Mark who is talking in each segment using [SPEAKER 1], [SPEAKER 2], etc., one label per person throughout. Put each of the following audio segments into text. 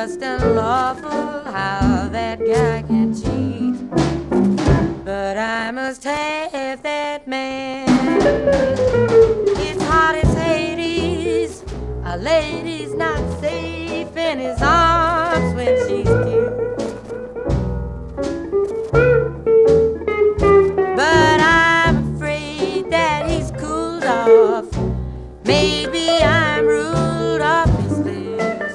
[SPEAKER 1] just unlawful how that guy can cheat. But I must have that man. It's hot as Hades. A lady's not safe in his arms when she's killed. But I'm afraid that he's cooled off. Maybe I'm ruled off his list.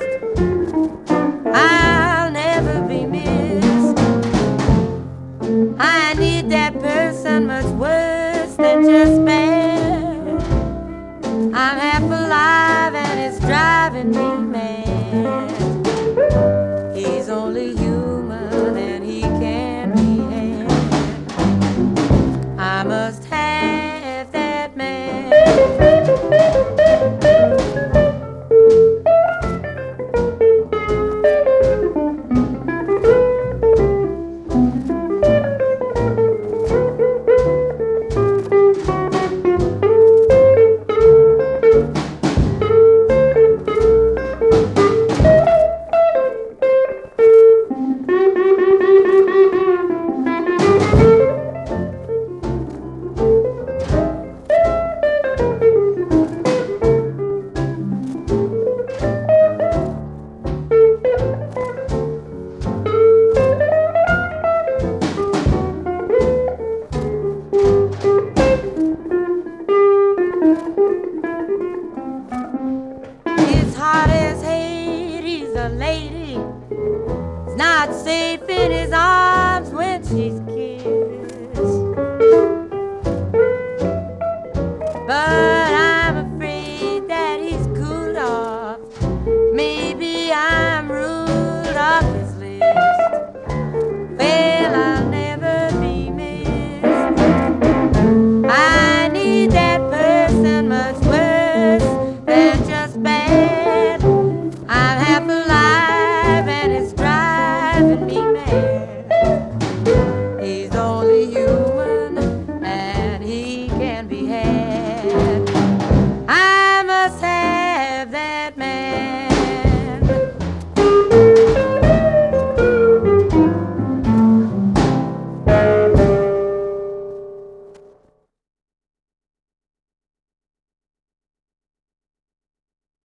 [SPEAKER 1] I'll never be missed. I need that person much